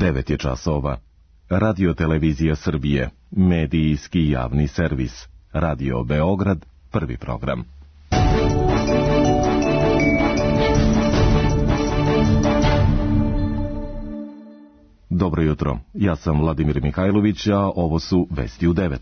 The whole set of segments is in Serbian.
9 je časova. Radio Televizija Srbije, medijski javni servis. Radio Beograd, prvi program. Dobro jutro, ja sam Vladimir Mihajlović, a ovo su Vesti u 9.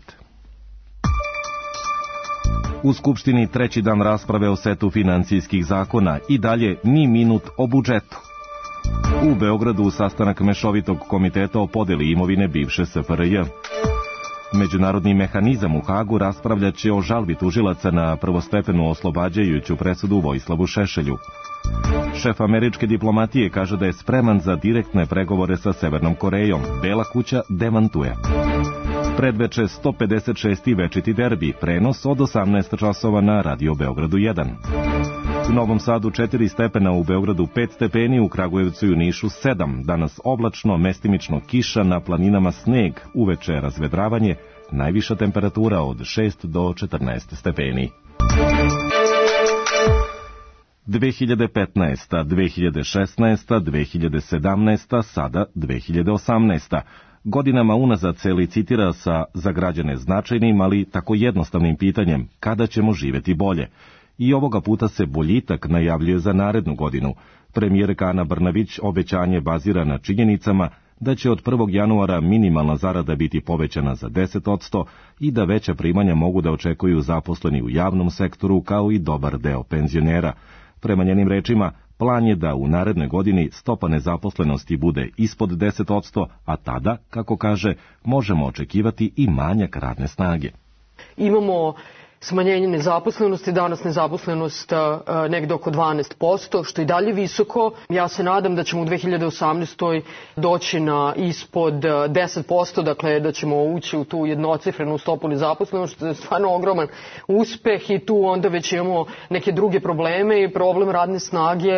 U Skupštini treći dan rasprave o setu financijskih zakona i dalje ni minut o budžetu. U Beogradu sastanak mešovitog komiteta o podeli imovine bivše SFRJ. Međunarodni mehanizam u Hagu raspravljaće o žalbi tužilaca na prvostepenu oslobađajuću presudu Vojislavu Šešelju. Šef američke diplomatije kaže da je spreman za direktne pregovore sa Severnom Korejom. Bela kuća demantuje. Predveče 156. večiti derbi, prenos od 18 časova na Radio Beogradu 1. U Novom Sadu 4 stepena, u Beogradu 5 stepeni, u Kragujevcu i u Nišu 7. Danas oblačno, mestimično kiša, na planinama sneg, uveče razvedravanje, najviša temperatura od 6 do 14 stepeni. 2015. 2016. 2017. sada 2018. Godinama unazad se licitira sa za građane značajnim, ali tako jednostavnim pitanjem kada ćemo živeti bolje. I ovoga puta se boljitak najavljuje za narednu godinu. Premijerka Ana Brnabić obećanje bazira na činjenicama da će od 1. januara minimalna zarada biti povećana za 10% i da veća primanja mogu da očekuju zaposleni u javnom sektoru kao i dobar deo penzionera. Prema njenim rečima, plan je da u narednoj godini stopa nezaposlenosti bude ispod 10%, a tada, kako kaže, možemo očekivati i manjak radne snage. Imamo smanjenje nezaposlenosti, danas nezaposlenost negde oko 12%, što je dalje visoko. Ja se nadam da ćemo u 2018. doći na ispod 10%, dakle da ćemo ući u tu jednocifrenu stopu nezaposlenosti, što je stvarno ogroman uspeh i tu onda već imamo neke druge probleme i problem radne snage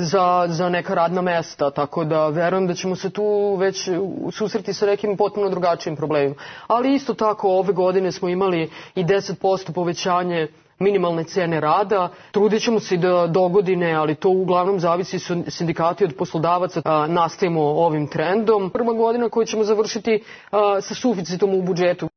za neka radna mesta, tako da verujem da ćemo se tu već susreti sa nekim potpuno drugačijim problemima. Ali isto tako ove godine smo imali i 10% povećanje minimalne cene rada. Trudit ćemo se i da dogodine, ali to uglavnom zavisi sindikati od poslodavaca. Nastavimo ovim trendom. Prva godina koju ćemo završiti sa suficitom u budžetu.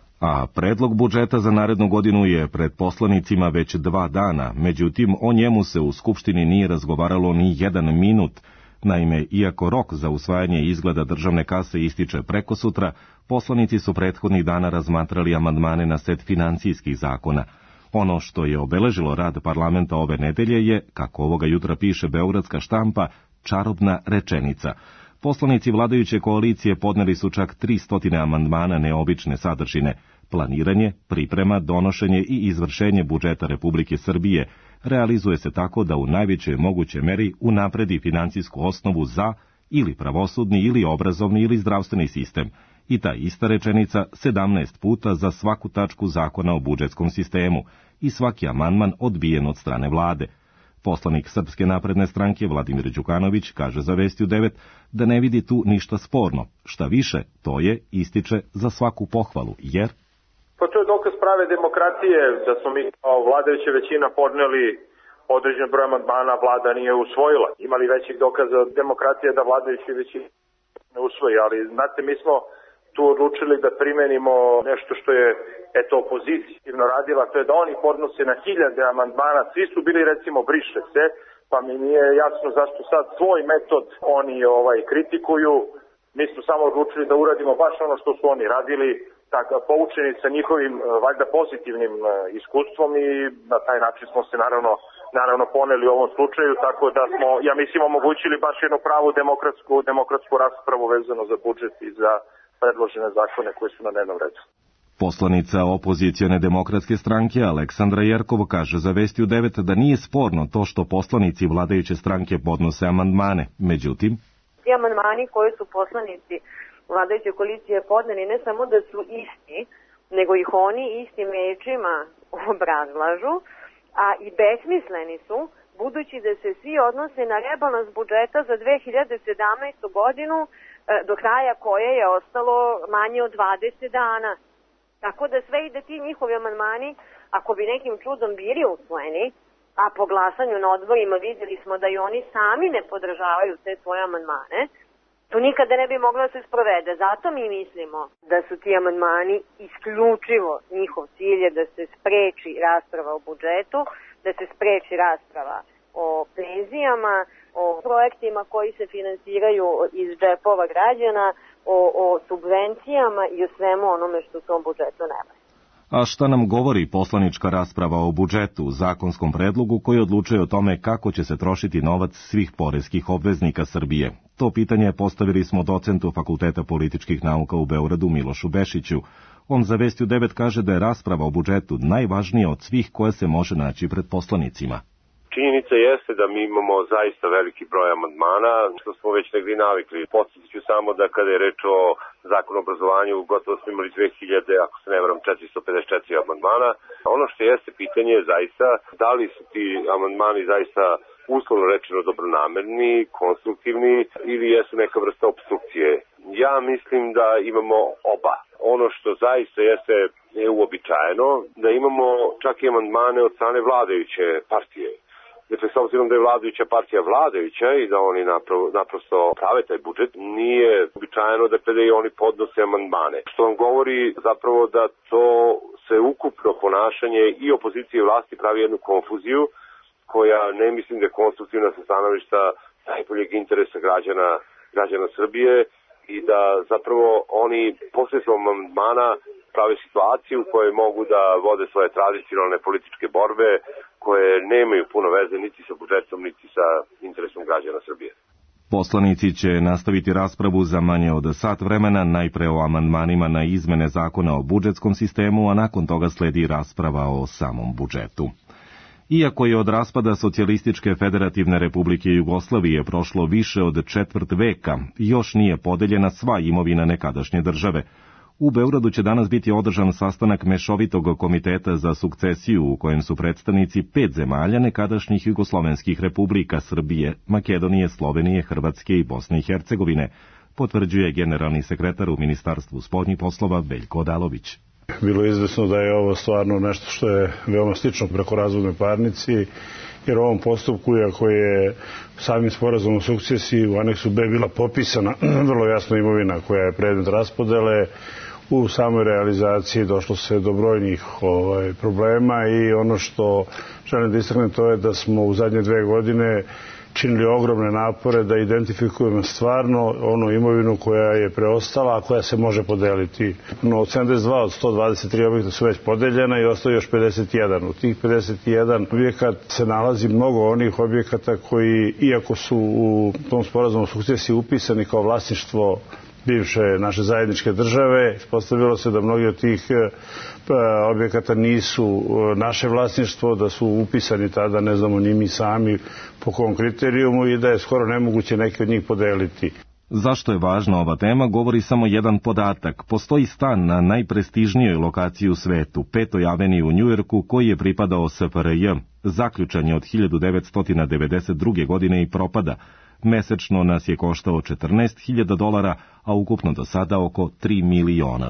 A predlog budžeta za narednu godinu je pred poslanicima već 2 dana. Međutim, o njemu se u Skupštini nije razgovaralo ni 1 minut. Naime, iako rok za usvajanje izgleda državne kase ističe prekosutra, poslanici su prethodnih dana razmatrali amandmane na set financijskih zakona. Ono što je obeležilo rad parlamenta ove nedelje je, kako ovoga jutra piše beogradska štampa, čarobna rečenica. Poslanici vladajuće koalicije podneli su čak 300 amandmana neobične sadržine: planiranje, priprema, donošenje i izvršenje budžeta Republike Srbije realizuje se tako da u najvećoj mogućoj meri unapredi finansijsku osnovu za ili pravosudni ili obrazovni ili zdravstveni sistem. I ta ista rečenica 17 puta za svaku tačku zakona o budžetskom sistemu i svaki amandman odbijen od strane vlade. Poslanik Srpske napredne stranke Vladimir Đukanović kaže za Vesti u 9 da ne vidi tu ništa sporno. Šta više, to je, ističe, za svaku pohvalu, jer... Pa to je dokaz prave demokratije, da smo mi kao vladajuća većina podneli određen broj amandmana, vlada nije usvojila. Imali većih dokaza demokratije da vladajuća većina ne usvoji, ali znate, mi smo tu odlučili da primenimo nešto što je opozicijno radila, to je da oni podnose na 1000 amandmana, svi su bili recimo briše se, pa mi nije jasno zašto sad svoj metod oni kritikuju. Mi smo samo odlučili da uradimo baš ono što su oni radili, poučeni sa njihovim valjda pozitivnim iskustvom, i na taj način smo se naravno poneli u ovom slučaju, tako da smo, ja mislim, omogućili baš jednu pravu demokratsku raspravu vezano za budžet i za predložene zakone koji su na dnevnom redu. Poslanica opozicione demokratske stranke Aleksandra Jerkov kaže za Vesti u 9 da nije sporno to što poslanici vladajuće stranke podnose amandmane. Međutim, ti amandmani koji su poslanici vladajuće koalicije podneli ne samo da su isti, nego ih oni istim rečima obrazlažu, a i besmisleni su, budući da se svi odnose na rebalans budžeta za 2017. godinu, do kraja koje je ostalo manje od 20 dana. Tako da sve i da ti njihovi amandmani, ako bi nekim čudom bili usvojeni, a po glasanju na odborima vidjeli smo da i oni sami ne podržavaju te svoje amandmane, To nikada ne bi moglo da se sprovede. Zato mi mislimo da su ti amandmani isključivo njihov cilj je da se spreči rasprava o budžetu, da se spreči rasprava o penzijama, o projektima koji se finansiraju iz džepova građana, o subvencijama i o svemu onome što u tom budžetu nema. A šta nam govori poslanička rasprava o budžetu, zakonskom predlogu koji odlučuje o tome kako će se trošiti novac svih poreskih obveznika Srbije? To pitanje postavili smo docentu Fakulteta političkih nauka u Beogradu Milošu Bešiću. On za Vesti u 9 kaže da je rasprava o budžetu najvažnija od svih koje se može naći pred poslanicima. Činjenica jeste da mi imamo zaista veliki broj amandmana, što smo već negdje navikli. Podsjetit ću samo da kada je reč o zakonu o obrazovanju, gotovo smo imali 2000, ako se ne varam, 454 amandmana. Ono što jeste pitanje je zaista da li su ti amandmani zaista uslovno rečeno dobronamerni, konstruktivni ili jesu neka vrsta obstrukcije. Ja mislim da imamo oba. Ono što zaista jeste uobičajeno, da imamo čak i amandmane od strane vladajuće partije. Dakle, s obzirom da je vladajuća partija vladajuća i da oni naprosto prave taj budžet, nije običajeno da i oni podnose amandmane. Što vam govori zapravo da to se ukupno ponašanje i opozicije i vlasti pravi jednu konfuziju koja ne mislim da je konstruktivna sa stanovišta najboljeg interesa građana Srbije i da zapravo oni posredstvom amandmana prave situaciju u kojoj mogu da vode svoje tradicionalne političke borbe koje nemaju puno veze niti sa budžetom, niti sa interesom građana Srbije. Poslanici će nastaviti raspravu za manje od sat vremena, najpre o amandmanima na izmene zakona o budžetskom sistemu, a nakon toga sledi rasprava o samom budžetu. Iako je od raspada Socijalističke federativne republike Jugoslavije prošlo više od četvrt veka, još nije podeljena sva imovina nekadašnje države. U Beogradu će danas biti održan sastanak Mešovitog komiteta za sukcesiju u kojem su predstavnici 5 zemalja nekadašnjih jugoslovenskih republika Srbije, Makedonije, Slovenije, Hrvatske i Bosne i Hercegovine, potvrđuje generalni sekretar u Ministarstvu spoljnih poslova Veljko Odalović. Bilo je izvesno da je ovo stvarno nešto što je veoma slično brakorazvodnoj parnici, jer u ovom postupku, iako je samim sporazumom o sukcesiji u aneksu B bila popisana vrlo jasno imovina koja je predmet raspodele, u samoj realizaciji došlo se do brojnih problema i ono što želim da istaknem to je da smo u zadnje 2 godine činili ogromne napore da identifikujemo stvarno onu imovinu koja je preostala, a koja se može podeliti. No, od 72 od 123 objekta su već podeljena i ostaje još 51. U tih 51 objekat se nalazi mnogo onih objekata koji, iako su u tom sporazumu o sukcesiji upisani kao vlasništvo bivše naše zajedničke države, ispostavilo se da mnogi od tih objekata nisu naše vlasništvo, da su upisani tada, ne znamo ni mi sami po kom kriterijumu i da je skoro nemoguće neke od njih podeliti. Zašto je važna ova tema, govori samo jedan podatak. Postoji stan na najprestižnijoj lokaciji u svetu, 5. aveniji u Njujorku, koji je pripadao SFRJ. Zaključan je od 1992. godine i propada. Mesečno nas je koštao $14.000, a ukupno do sada oko $3 miliona.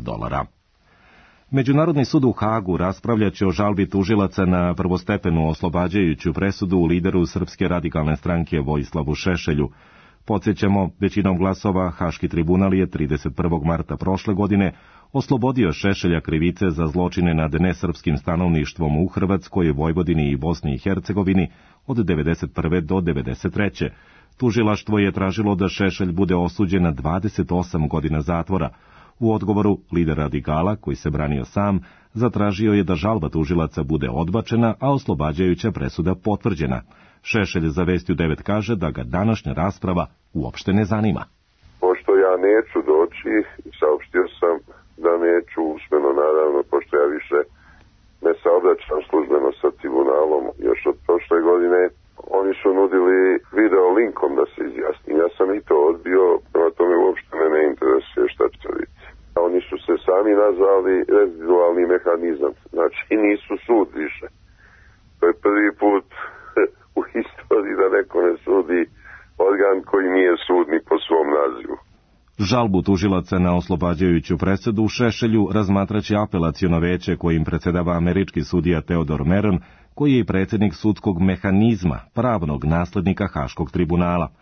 Međunarodni sud u Hagu raspravljaće o žalbi tužilaca na prvostepenu oslobađajuću presudu u lideru Srpske radikalne stranke Vojislavu Šešelju. Podsjećamo, većinom glasova Haški tribunal je 31. marta prošle godine oslobodio Šešelja krivice za zločine nad nesrpskim stanovništvom u Hrvatskoj, Vojvodini i Bosni i Hercegovini od 1991. do 1993. Tužilaštvo je tražilo da Šešelj bude osuđen na 28 godina zatvora. U odgovoru, lider radikala, koji se branio sam, zatražio je da žalba tužilaca bude odbačena, a oslobađajuća presuda potvrđena. Šešelj za Vesti u 9 kaže da ga današnja rasprava uopšte ne zanima. Pošto ja neću doći, saopštio sam da neću usmeno, naravno, pošto ja više ne saobraćam službeno sa tribunalom još od prošle godine. Oni su nudili video linkom da se izjasnim. Ja sam i to odbio, prema tome uopšte me ne interesuje šta će biti. Oni su se sami nazvali rezidualni mehanizam, znači nisu sud više. To je prvi put u istoriji da neko ne sudi organ koji nije sud ni po svom nazivu. Žalbu tužilaca na oslobađajuću presudu u Šešelju razmatraće apelaciono veće kojim predsedava američki sudija Theodore Meron, koji je i predsjednik sudskog mehanizma, pravnog naslednika Haškog tribunala.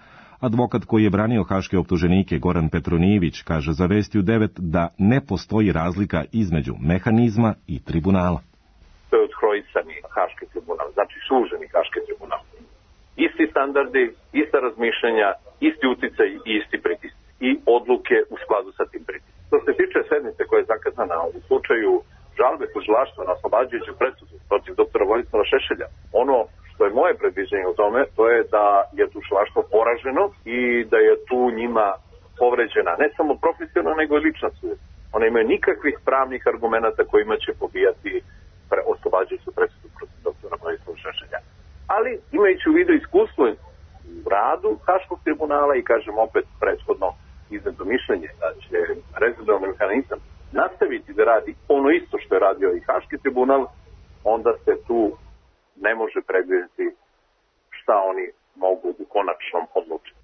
Advokat koji je branio haške optuženike Goran Petronijević kaže za Vesti u 9 da ne postoji razlika između mehanizma i tribunala. To je odkrojicani haški tribunal, znači suženi haški tribunal. Isti standardi, ista razmišljanja, isti uticaj i isti pritisci i odluke u skladu sa tim pritiscima. Što se tiče sednice koja je zakazana u slučaju žalbe tužilaštva na oslobađajuću presudu protiv doktora Vojislava Šešelja, ono što je moje predviđenje u tome, to je da je tužilaštvo poraženo i da je tu njima povređena ne samo profesionalna, nego i lična svest. One imaju nikakvih pravnih argumenata kojima će pobijati oslobađajuću presudu protiv doktora Vojislava Šešelja. Ali imajući u vidu iskustvo u radu Haškog tribunala i kažem opet prethodno izneto mišljenje da će rezidualni mehanizam nastaviti da radi ono isto što je radio i Haški tribunal, onda se tu ne može predvidjeti šta oni mogu u konačnom odlučiti.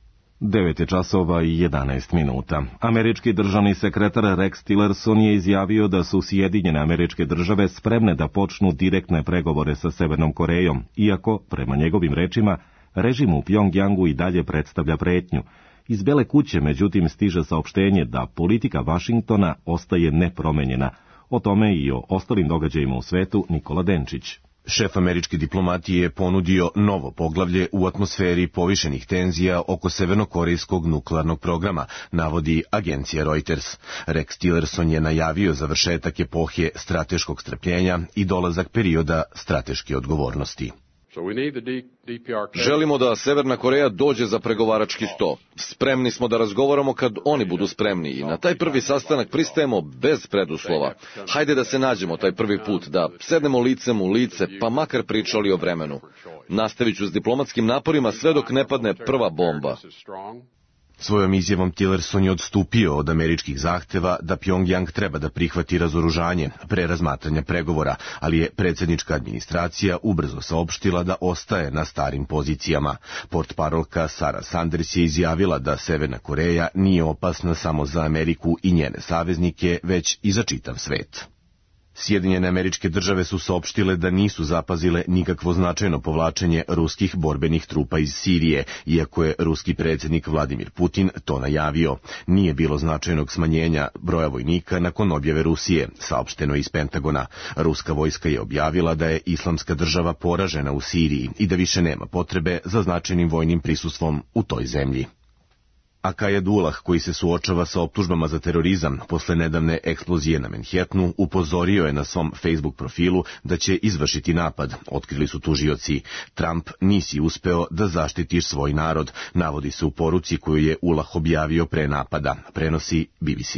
9:11. Američki državni sekretar Rex Tillerson je izjavio da su Sjedinjene Američke Države spremne da počnu direktne pregovore sa Severnom Korejom, iako, prema njegovim rečima, režim u Pjongjangu i dalje predstavlja pretnju. Iz Bele kuće, međutim, stiže saopštenje da politika Vašingtona ostaje nepromenjena. O tome i o ostalim događajima u svetu Nikola Denčić. Šef američke diplomatije je ponudio novo poglavlje u atmosferi povišenih tenzija oko severnokorejskog nuklearnog programa, navodi agencija Reuters. Rex Tillerson je najavio završetak epohe strateškog strpljenja i dolazak perioda strateške odgovornosti. Želimo da Severna Koreja dođe za pregovarački sto. Spremni smo da razgovaramo kad oni budu spremni i na taj prvi sastanak pristajemo bez preduslova. Hajde da se nađemo taj prvi put, da sednemo licem u lice, pa makar pričali o vremenu. Nastavit ću s diplomatskim naporima sve dok ne padne prva bomba. Svojom izjavom Tillerson je odstupio od američkih zahteva da Pjongjang treba da prihvati razoružanje pre razmatranja pregovora, ali je predsjednička administracija ubrzo saopštila da ostaje na starim pozicijama. Portparolka Sarah Sanders je izjavila da Severna Koreja nije opasna samo za Ameriku i njene saveznike, već i za čitav svet. Sjedinjene Američke Države su saopštile da nisu zapazile nikakvo značajno povlačenje ruskih borbenih trupa iz Sirije, iako je ruski predsjednik Vladimir Putin to najavio. Nije bilo značajnog smanjenja broja vojnika nakon objave Rusije, saopšteno iz Pentagona. Ruska vojska je objavila da je Islamska država poražena u Siriji i da više nema potrebe za značajnim vojnim prisustvom u toj zemlji. Akajadullah, koji se suočava sa optužbama za terorizam posle nedavne eksplozije na Manhattanu, upozorio je na svom Facebook profilu da će izvršiti napad, otkrili su tužioci. Trump, nisi uspeo da zaštitiš svoj narod, navodi se u poruci koju je Ullah objavio pre napada, prenosi BBC.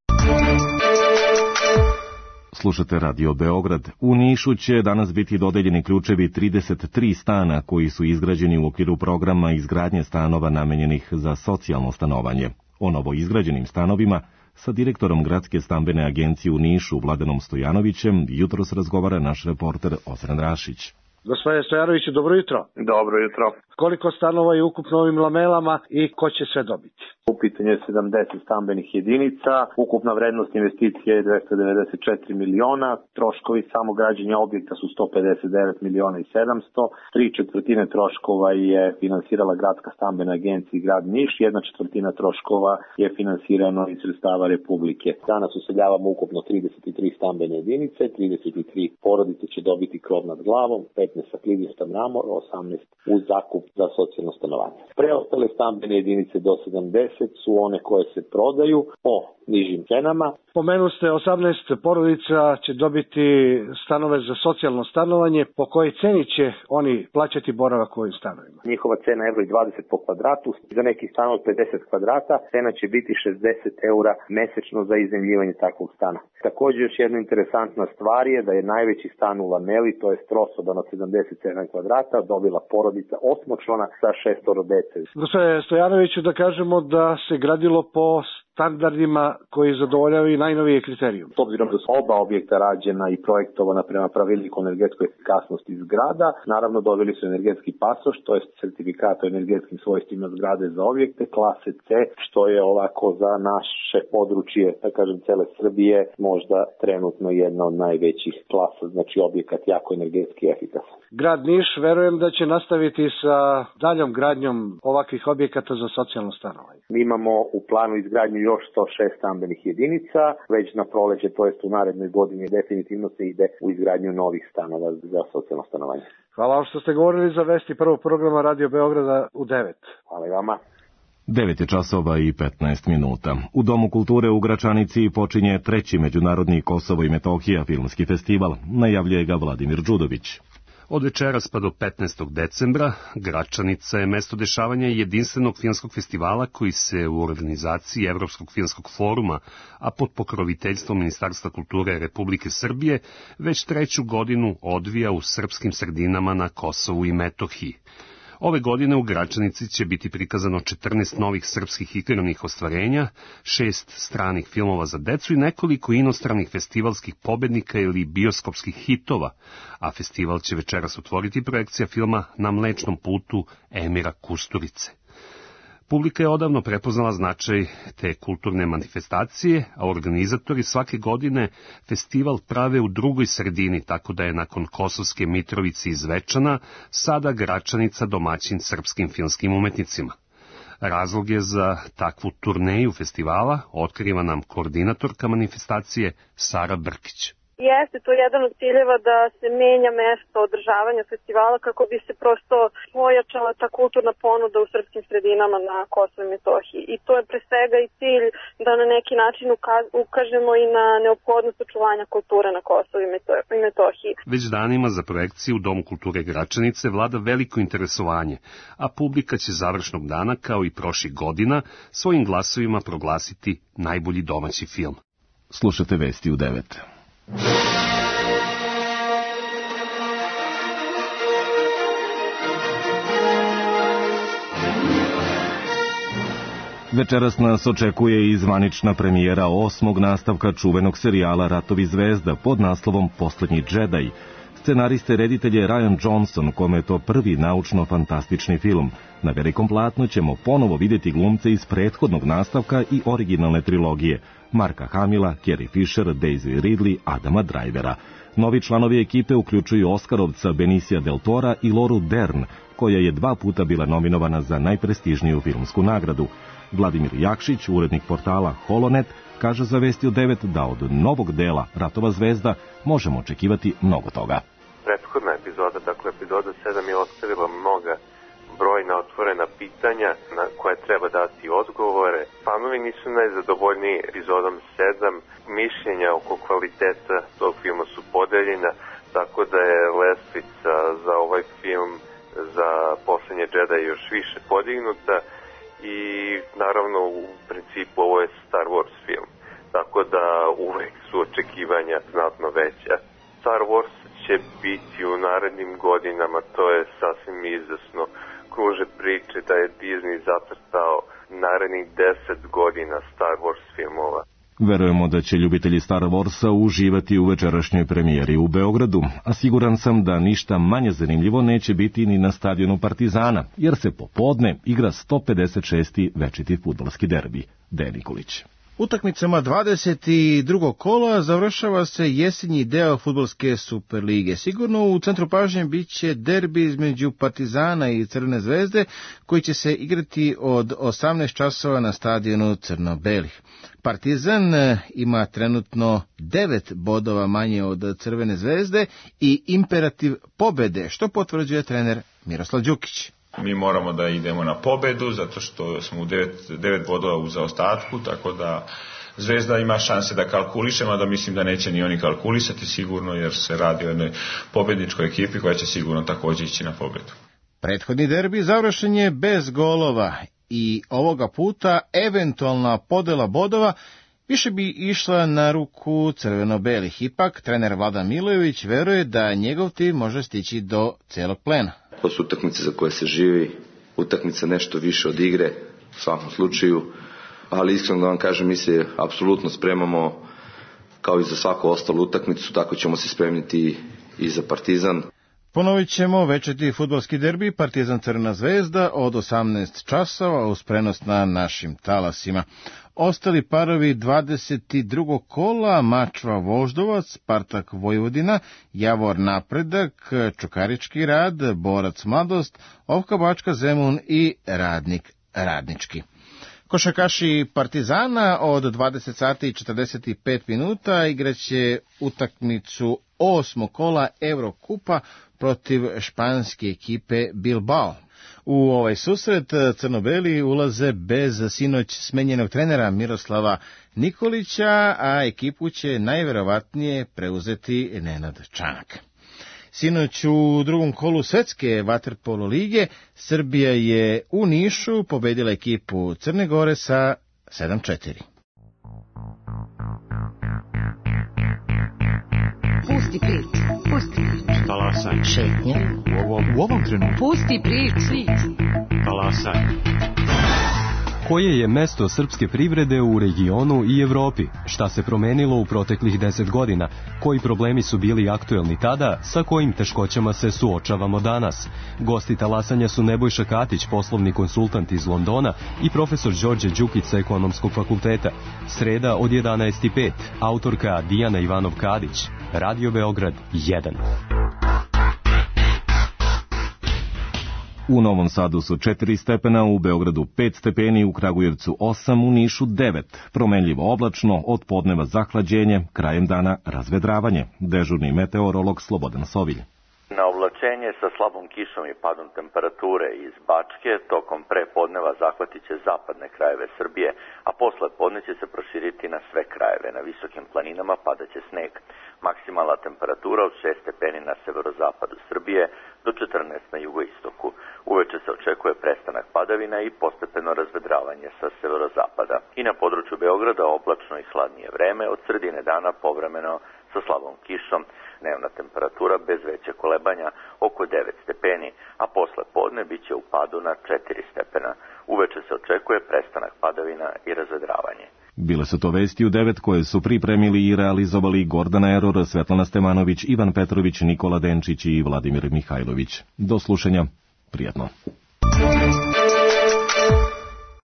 Slušate Radio Beograd. U Nišu će danas biti dodeljeni ključevi 33 stana koji su izgrađeni u okviru programa izgradnje stanova namenjenih za socijalno stanovanje. O novoizgrađenim stanovima sa direktorom Gradske stambene agencije u Nišu Vladanom Stojanovićem jutros razgovara naš reporter Osran Rašić. Gospodine Stojanoviću, dobro jutro. Dobro jutro. Koliko stanova je ukupno ovim lamelama i ko će sve dobiti? U pitanju je 70 stambenih jedinica, ukupna vrednost investicije je 294 miliona, troškovi samograđenja objekta su 159 miliona i 700, 3/4 troškova je finansirala Gradska stambena agencija i grad Niš, 1/4 troškova je finansirano iz sredstava Republike. Danas useljavamo ukupno 33 stambene jedinice, 33 porodice će dobiti krov nad glavom, 15 sa klivijstom ramor, 18 uz zakup za socijalno stanovanje. Preostale stambene jedinice do 70 su one koje se prodaju po nižim cenama. Pomenuli ste 18 porodica će dobiti stanove za socijalno stanovanje. Po kojoj ceni će oni plaćati boravak u ovim stanovima? Njihova cena je €20 po kvadratu. Za neki stan od 50 kvadrata cena će biti €60 mesečno za iznajmljivanje takvog stana. Također još jedna interesantna stvar je da je najveći stan u Lameli, to je trosoban od 77 kvadrata, dobila porodica 8 člana sa 6 dece. Gospodine Stojanoviću, da kažemo da se gradilo po standardima koji zadovoljavaju najnovije kriterijum. S obzirom da su oba objekta rađena i projektovana prema pravilniku energetskoj efikasnosti zgrada, naravno dobili su energetski pasoš, to je certifikat o energetskim svojstvima zgrade za objekte klase C, što je ovako za naše područje, da kažem cele Srbije, možda trenutno jedna od najvećih klasa, znači objekat jako energetski efikasan. Grad Niš verujem da će nastaviti sa daljom gradnjom ovakvih objekata za socijalno stanovanje. Mi imamo u planu izgradnju još 106 stambenih jedinica, već na proleće, to jest u narednoj godini definitivno se ide u izgradnju novih stanova za socijalno stanovanje. Hvala vam što ste govorili za vesti prvog programa Radio Beograda u 9. Hvala i vama. 9 je časova i 15 minuta. U Domu kulture u Gračanici počinje 3. međunarodni Kosovo i Metohija filmski festival. Najavljuje ga Vladimir Đudović. Od večeras pa do 15. decembra Gračanica je mesto dešavanja jedinstvenog filmskog festivala koji se u organizaciji Evropskog filmskog foruma, a pod pokroviteljstvom Ministarstva kulture Republike Srbije, već 3. godinu odvija u srpskim sredinama na Kosovu i Metohiji. Ove godine u Gračanici će biti prikazano 14 novih srpskih igranih ostvarenja, 6 stranih filmova za decu i nekoliko inostranih festivalskih pobednika ili bioskopskih hitova, a festival će večeras otvoriti projekcija filma Na mlečnom putu Emira Kusturice. Publika je odavno prepoznala značaj te kulturne manifestacije, a organizatori svake godine festival prave u drugoj sredini, tako da je nakon Kosovske Mitrovice i Zvečana sada Gračanica domaćin srpskim filmskim umetnicima. Razlog je za takvu turneju festivala otkriva nam koordinatorka manifestacije Sara Brkić. Jeste, to je jedan od ciljeva da se menja mesto održavanja festivala kako bi se prosto pojačala ta kulturna ponuda u srpskim sredinama na Kosovu i Metohiji. I to je pre svega i cilj da na neki način ukažemo i na neophodnost očuvanja kulture na Kosovu i Metohiji. Već danima za projekciju u Domu kulture Gračanice vlada veliko interesovanje, a publika će završnog dana, kao i prošlih godina, svojim glasovima proglasiti najbolji domaći film. Slušate vesti u 9. Večeras nas očekuje i zvanična premijera 8. nastavka čuvenog serijala Ratovi zvezda pod naslovom Poslednji džedaj. Scenariste reditelj je Rian Johnson, kome je to prvi naučno-fantastični film. Na velikom platnu ćemo ponovo vidjeti glumce iz prethodnog nastavka i originalne trilogije. Marka Hamila, Carrie Fisher, Daisy Ridley, Adama Drivera. Novi članovi ekipe uključuju Oskarovca Benicia del Tora i Lauru Dern, koja je 2 puta bila nominovana za najprestižniju filmsku nagradu. Vladimir Jakšić, urednik portala Holonet, kaže za vesti u 9 da od novog dela Ratova zvezda možemo očekivati mnogo toga. Prethodna epizoda, dakle epizoda 7 je ostavila mnoga brojna otvorena pitanja na koje treba dati odgovore. Fanovi nisu najzadovoljniji epizodom 7. Mišljenja oko kvaliteta tog filma su podeljena, tako da je lestvica za ovaj film za Poslednje džedaje još više podignuta i naravno u principu ovo je Star Wars film, tako da uvek su očekivanja znatno veća. Star Wars će biti u narednim godinama, to je sasvim izvesno. Kruže priče da je Disney zacrtao narednih 10 godina Star Wars filmova. Verujemo da će ljubitelji Star Warsa uživati u večerašnjoj premijeri u Beogradu, a siguran sam da ništa manje zanimljivo neće biti ni na stadionu Partizana, jer se popodne igra 156. večiti fudbalski derbi. Dejan Nikolić. Utakmicama 22. kola završava se jesenji deo fudbalske Superlige. Sigurno u centru pažnje bit će derbi između Partizana i Crvene zvezde, koji će se igrati od 18 časova na stadionu Crno-belih. Partizan ima trenutno 9 bodova manje od Crvene zvezde i imperativ pobede, što potvrđuje trener Miroslav Đukić. Mi moramo da idemo na pobedu, zato što smo u 9 bodova u zaostatku, tako da Zvezda ima šanse da kalkulišemo, a da mislim da neće ni oni kalkulisati sigurno, jer se radi o jednoj pobedničkoj ekipi koja će sigurno također ići na pobedu. Prethodni derbi završen je bez golova i ovoga puta eventualna podela bodova više bi išla na ruku crveno-belih. Ipak, trener Vladan Milojević veruje da njegov tim može stići do celog plena. To su utakmice za koje se živi, utakmica nešto više od igre, u svakom slučaju. ali iskreno da vam kažem, mi se apsolutno spremamo kao i za svaku ostalu utakmicu, tako ćemo se spremiti i za Partizan. Ponovit ćemo večeti fudbalski derbi Partizan Crvena zvezda od 18 časova uz prenos na našim talasima. Ostali parovi 22. kola, Mačva Voždovac, Spartak Vojvodina, Javor Napredak, Čukarički Rad, Borac Mladost, Ovka Bačka Zemun i Radnik Radnički. Košarkaši Partizana od 20 sati i 45 minuta igraće utakmicu 8. kola Evrokupa protiv španske ekipe Bilbao. U ovaj susret crnobeli ulaze bez sinoć smenjenog trenera Miroslava Nikolića, a ekipu će najverovatnije preuzeti Nenad Čanak. Sinoć u drugom kolu svetske vaterpolo lige Srbija je u Nišu pobedila ekipu Crne Gore sa 7-4. Pusti priču, pusti priču. Talasaj. Šetnja. U ovom trenutku. Pusti priču. Talasaj. Koje je mesto srpske privrede u regionu i Evropi? Šta se promenilo u proteklih 10 godina? Koji problemi su bili aktuelni tada? Sa kojim teškoćama se suočavamo danas? Gosti talasanja su Nebojša Katić, poslovni konsultant iz Londona, i profesor Đorđe Đukić sa Ekonomskog fakulteta. Sreda od 11:05. Autorka Dijana Ivanov-Kadić. Radio Beograd 1. U Novom Sadu su 4 stepena, u Beogradu 5 stepeni, u Kragujevcu 8, u Nišu 9. Promenljivo oblačno, od podneva zahlađenje, krajem dana razvedravanje. Dežurni meteorolog Slobodan Sovilj. Na oblačenje sa slabom kišom i padom temperature iz Bačke tokom prepodneva zahvatit će zapadne krajeve Srbije, a posle podne će se proširiti na sve krajeve. Na visokim planinama padaće sneg. Maksimalna temperatura od 6 stepeni na severozapadu Srbije do 14 na jugoistoku. Uveče se očekuje prestanak padavina i postepeno razvedravanje sa severozapada. I na području Beograda oblačno i hladnije vreme, od sredine dana povremeno sa slabom kišom. Dnevna temperatura bez veće kolebanja oko 9 stepeni, a posle podne bit će u padu na 4 stepena. Uveče se očekuje prestanak padavina i razvedravanje. Bile su to vesti u 9 koje su pripremili i realizovali Gordana Eror, Svetlana Stemanović, Ivan Petrović, Nikola Denčić i Vladimir Mihajlović. Do slušanja, prijatno.